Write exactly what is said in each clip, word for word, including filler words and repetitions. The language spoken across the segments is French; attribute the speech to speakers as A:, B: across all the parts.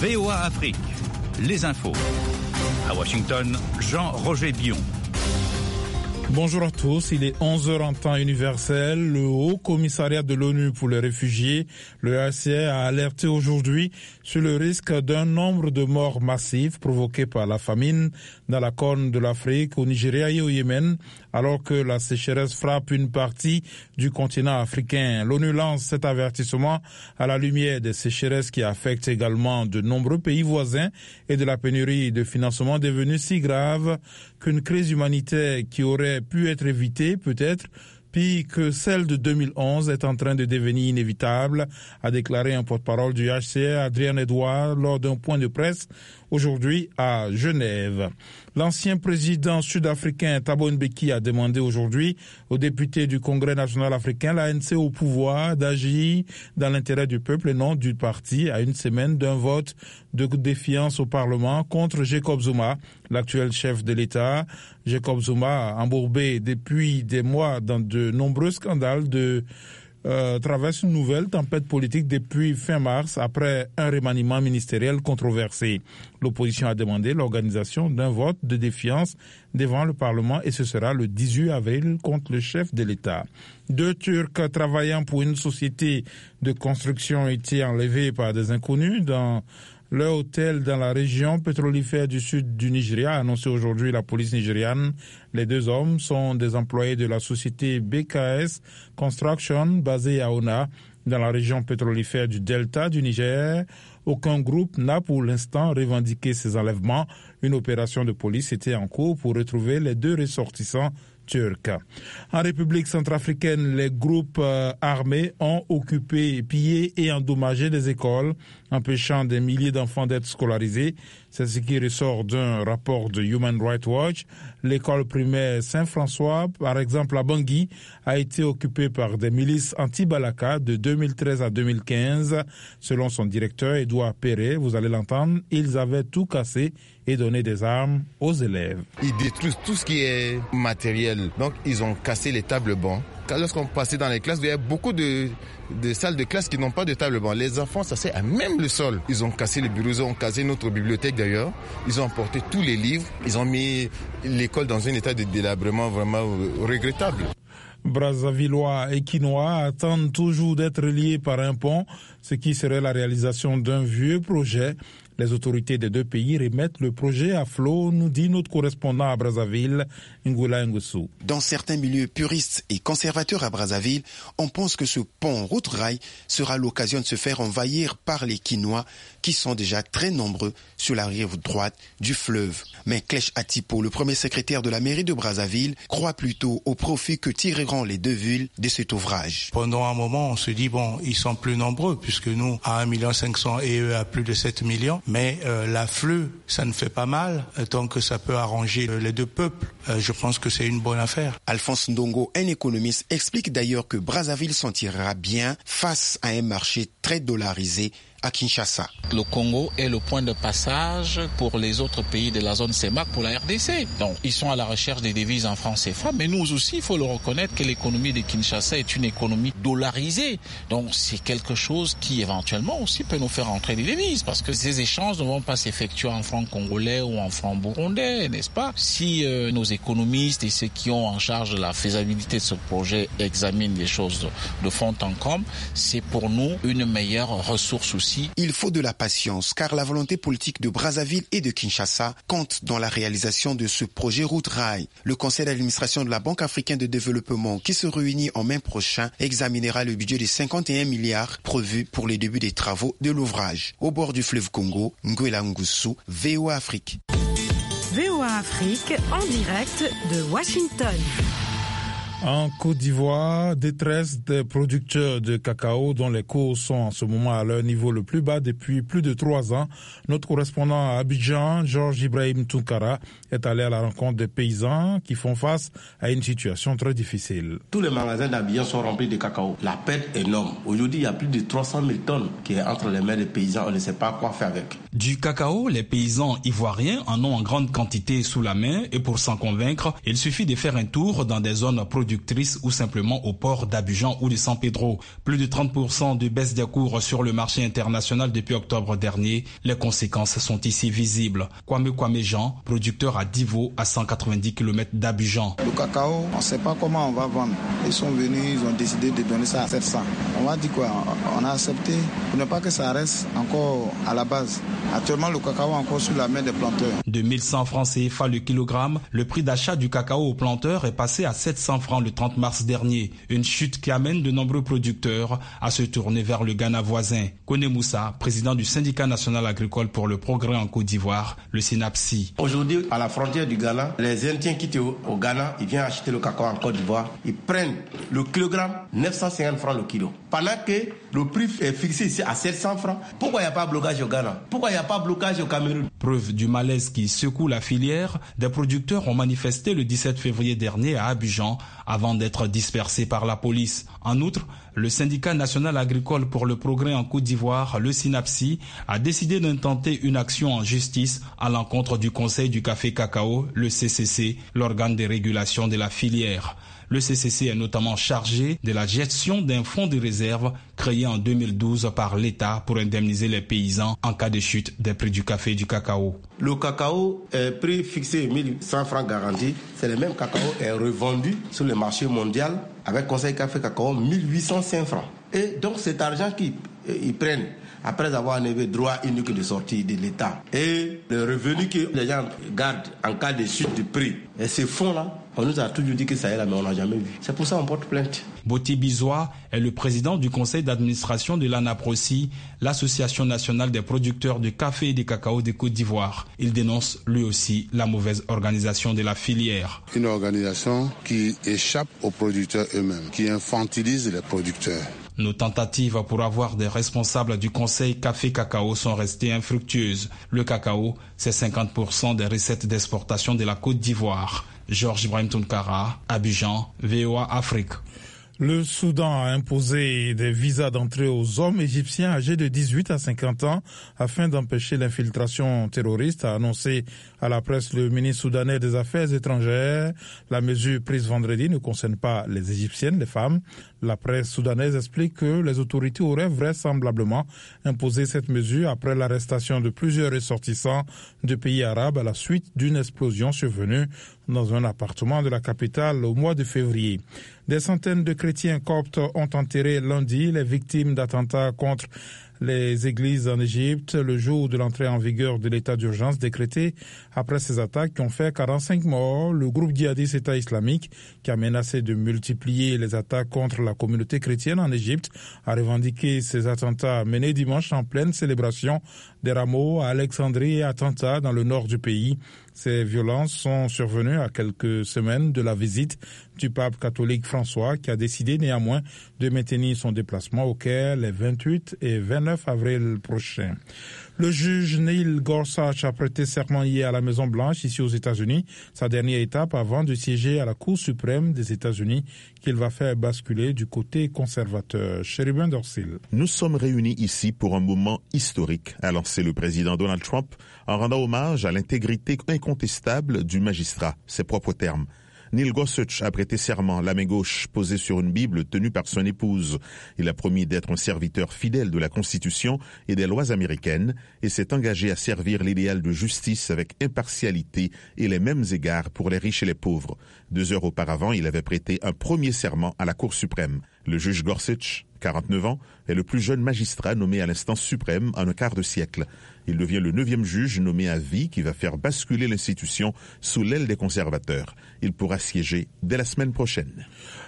A: V O A Afrique, les infos. À Washington, Jean-Roger Bion.
B: Bonjour à tous, il est onze heures en temps universel. Le Haut Commissariat de l'ONU pour les réfugiés, le H C R, a alerté aujourd'hui sur le risque d'un nombre de morts massifs provoqués par la famine dans la Corne de l'Afrique, au Nigeria et au Yémen, alors que la sécheresse frappe une partie du continent africain. L'ONU lance cet avertissement à la lumière des sécheresses qui affectent également de nombreux pays voisins et de la pénurie de financement devenue si grave qu'une crise humanitaire qui aurait pu être évitée, peut-être, puis que celle de deux mille onze est en train de devenir inévitable, a déclaré un porte-parole du H C R, Adrien Edouard, lors d'un point de presse aujourd'hui à Genève. L'ancien président sud-africain Thabo Mbeki a demandé aujourd'hui aux députés du Congrès national africain, l'A N C au pouvoir, d'agir dans l'intérêt du peuple et non du parti, à une semaine d'un vote de défiance au Parlement contre Jacob Zuma, l'actuel chef de l'État. Jacob Zuma, embourbé depuis des mois dans de nombreux scandales, de euh, traverse une nouvelle tempête politique depuis fin mars après un remaniement ministériel controversé. L'opposition a demandé l'organisation d'un vote de défiance devant le Parlement et ce sera le dix-huit avril contre le chef de l'État. Deux Turcs travaillant pour une société de construction ont été enlevés par des inconnus dans leur hôtel dans la région pétrolifère du sud du Nigeria, a annoncé aujourd'hui la police nigériane. Les deux hommes sont des employés de la société B K S Construction basée à Ona, dans la région pétrolifère du Delta du Niger. Aucun groupe n'a pour l'instant revendiqué ces enlèvements. Une opération de police était en cours pour retrouver les deux ressortissants turcs. En République centrafricaine, les groupes euh, armés ont occupé, pillé et endommagé des écoles, empêchant des milliers d'enfants d'être scolarisés. C'est ce qui ressort d'un rapport de Human Rights Watch. L'école primaire Saint-François, par exemple à Bangui, a été occupée par des milices anti-Balaka de deux mille treize à deux mille quinze. Selon son directeur, Edouard Perret, vous allez l'entendre, ils avaient tout cassé et donné des armes aux élèves.
C: Ils détruisent tout ce qui est matériel. Donc, ils ont cassé les tables bancs. Lorsqu'on passait dans les classes, il y a beaucoup de, de salles de classe qui n'ont pas de table banc. Les enfants s'assoient à même le sol. Ils ont cassé les bureaux, ils ont cassé notre bibliothèque d'ailleurs. Ils ont emporté tous les livres. Ils ont mis l'école dans un état de délabrement vraiment regrettable.
B: Brazzavillois et Quinois attendent toujours d'être liés par un pont, ce qui serait la réalisation d'un vieux projet. Les autorités des deux pays remettent le projet à flot, nous dit notre correspondant à Brazzaville, Ngoula Nguessou.
D: Dans certains milieux puristes et conservateurs à Brazzaville, on pense que ce pont route-rail sera l'occasion de se faire envahir par les Quinois qui sont déjà très nombreux sur la rive droite du fleuve. Mais Klech Atipo, le premier secrétaire de la mairie de Brazzaville, croit plutôt au profit que tireront les deux villes de cet ouvrage.
E: Pendant un moment, on se dit, bon, ils sont plus nombreux puisque nous, à un million cinq cents et eux à plus de sept millions. Mais euh, l'afflux, ça ne fait pas mal, tant que ça peut arranger les deux peuples. Euh, je pense que c'est une bonne affaire.
D: Alphonse Ndongo, un économiste, explique d'ailleurs que Brazzaville s'en tirera bien face à un marché très dollarisé à Kinshasa.
F: Le Congo est le point de passage pour les autres pays de la zone C E M A C pour la R D C. Donc, ils sont à la recherche des devises en francs C F A, mais nous aussi, il faut le reconnaître que l'économie de Kinshasa est une économie dollarisée. Donc, c'est quelque chose qui, éventuellement, aussi peut nous faire entrer des devises, parce que ces échanges ne vont pas s'effectuer en francs congolais ou en francs burundais, n'est-ce pas? Si euh, nos économistes et ceux qui ont en charge la faisabilité de ce projet examinent les choses de, de fond en comble, c'est pour nous une meilleure ressource aussi.
D: Il faut de la patience, car la volonté politique de Brazzaville et de Kinshasa compte dans la réalisation de ce projet route-rail. Le conseil d'administration de la Banque africaine de développement, qui se réunit en mai prochain, examinera le budget de cinquante et un milliards prévu pour le début des travaux de l'ouvrage. Au bord du fleuve Congo, Ngoula Nguessou, V O A Afrique.
G: V O A Afrique, en direct de Washington.
B: En Côte d'Ivoire, détresse des producteurs de cacao dont les cours sont en ce moment à leur niveau le plus bas depuis plus de trois ans. Notre correspondant à Abidjan, Georges Ibrahim Tounkara, est allé à la rencontre des paysans qui font face à une situation très difficile.
H: Tous les magasins d'Abidjan sont remplis de cacao. La perte est énorme. Aujourd'hui, il y a plus de trois cent mille tonnes qui est entre les mains des paysans. On ne sait pas quoi faire avec.
I: Du cacao, les paysans ivoiriens en ont en grande quantité sous la main et pour s'en convaincre, il suffit de faire un tour dans des zones productives productrices ou simplement au port d'Abidjan ou de San Pedro. Plus de trente pour cent de baisse des cours sur le marché international depuis octobre dernier. Les conséquences sont ici visibles. Kwame Kwame Jean, producteur à Divo, à cent quatre-vingt-dix kilomètres d'Abidjan.
J: Le cacao, on ne sait pas comment on va vendre. Ils sont venus, ils ont décidé de donner ça à sept cents. On va dire quoi? On a accepté pour ne pas que ça reste encore à la base. Actuellement, le cacao est encore sur la main des planteurs.
I: De mille cent francs C F A le kilogramme, le prix d'achat du cacao aux planteurs est passé à sept cents francs le trente mars dernier. Une chute qui amène de nombreux producteurs à se tourner vers le Ghana voisin. Kone Moussa, président du syndicat national agricole pour le progrès en Côte d'Ivoire, le SYNAPSI.
H: Aujourd'hui, à la frontière du Ghana, les Indiens qui étaient au, au Ghana, ils viennent acheter le cacao en Côte d'Ivoire. Ils prennent le kilogramme neuf cent cinquante francs le kilo. Pendant que le prix est fixé ici à sept cents francs, pourquoi il n'y a pas de blocage au Ghana? Pourquoi il n'y a pas de blocage au Cameroun?
I: Preuve du malaise qui secoue la filière, des producteurs ont manifesté le dix-sept février dernier à Abidjan avant d'être dispersés par la police. En outre, le syndicat national agricole pour le progrès en Côte d'Ivoire, le SYNAPSI, a décidé d'intenter une action en justice à l'encontre du Conseil du café cacao, le C C C, l'organe de régulation de la filière. Le C C C est notamment chargé de la gestion d'un fonds de réserve créé en deux mille douze par l'État pour indemniser les paysans en cas de chute des prix du café et du cacao.
H: Le cacao est prix fixé mille cent francs garantis. C'est le même cacao est revendu sur le marché mondial avec Conseil Café Cacao mille huit cent cinq francs. Et donc cet argent qu'ils ils prennent après avoir enlevé droit unique de sortie de l'État et le revenu que les gens gardent en cas de chute du prix. Et ces fonds-là, on nous a toujours dit que ça y est là, mais on n'a jamais vu. C'est pour ça qu'on porte plainte.
I: Boti Bizois est le président du conseil d'administration de l'ANAPROCI, l'Association nationale des producteurs de café et de cacao de Côte d'Ivoire. Il dénonce lui aussi la mauvaise organisation de la filière.
K: Une organisation qui échappe aux producteurs eux-mêmes, qui infantilise les producteurs.
I: Nos tentatives pour avoir des responsables du conseil café-cacao sont restées infructueuses. Le cacao, c'est cinquante pour cent des recettes d'exportation de la Côte d'Ivoire. Georges Ibrahim Tounkara, Abidjan, V O A Afrique.
B: Le Soudan a imposé des visas d'entrée aux hommes égyptiens âgés de dix-huit à cinquante ans afin d'empêcher l'infiltration terroriste, a annoncé à la presse le ministre soudanais des Affaires étrangères. La mesure prise vendredi ne concerne pas les Égyptiennes, les femmes. La presse soudanaise explique que les autorités auraient vraisemblablement imposé cette mesure après l'arrestation de plusieurs ressortissants de pays arabes à la suite d'une explosion survenue dans un appartement de la capitale au mois de février. Des centaines de chrétiens coptes ont enterré lundi les victimes d'attentats contre les églises en Égypte le jour de l'entrée en vigueur de l'état d'urgence décrété après ces attaques qui ont fait quarante-cinq morts. Le groupe djihadiste État islamique, qui a menacé de multiplier les attaques contre la communauté chrétienne en Égypte, a revendiqué ces attentats menés dimanche en pleine célébration des rameaux à Alexandrie et à Tanta dans le nord du pays. Ces violences sont survenues à quelques semaines de la visite du pape catholique François, qui a décidé néanmoins de maintenir son déplacement au Caire les vingt-huit et vingt-neuf avril prochains. Le juge Neil Gorsuch a prêté serment hier à la Maison-Blanche, ici aux États-Unis, sa dernière étape avant de siéger à la Cour suprême des États-Unis, qu'il va faire basculer du côté conservateur. Chérubin Dorsil.
L: Nous sommes réunis ici pour un moment historique, a lancé le président Donald Trump, en rendant hommage à l'intégrité incontestable du magistrat, ses propres termes. Neil Gorsuch a prêté serment, la main gauche posée sur une Bible tenue par son épouse. Il a promis d'être un serviteur fidèle de la Constitution et des lois américaines et s'est engagé à servir l'idéal de justice avec impartialité et les mêmes égards pour les riches et les pauvres. Deux heures auparavant, il avait prêté un premier serment à la Cour suprême. Le juge Gorsuch, quarante-neuf ans, est le plus jeune magistrat nommé à l'instance suprême en un quart de siècle. Il devient le neuvième juge nommé à vie qui va faire basculer l'institution sous l'aile des conservateurs. Il pourra siéger dès la semaine prochaine.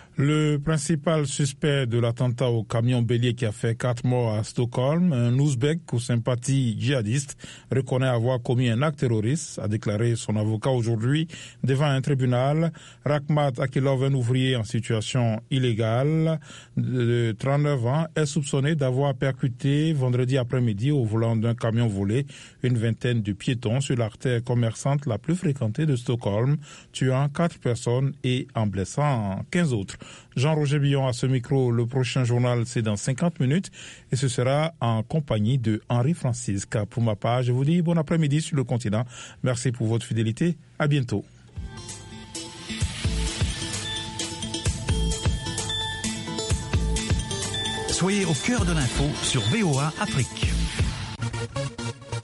B: Le principal suspect de l'attentat au camion bélier qui a fait quatre morts à Stockholm, un Ouzbek aux sympathies djihadistes, reconnaît avoir commis un acte terroriste, a déclaré son avocat aujourd'hui devant un tribunal. Rakhmat Akilov, un ouvrier en situation illégale de trente-neuf ans, est soupçonné d'avoir percuté vendredi après-midi au volant d'un camion volé une vingtaine de piétons sur l'artère commerçante la plus fréquentée de Stockholm, tuant quatre personnes et en blessant quinze autres. Jean-Roger Billon à ce micro. Le prochain journal, c'est dans cinquante minutes et ce sera en compagnie de Henri Francisque. Pour ma part, je vous dis bon après-midi sur le continent. Merci pour votre fidélité. À bientôt.
A: Soyez au cœur de l'info sur V O A Afrique.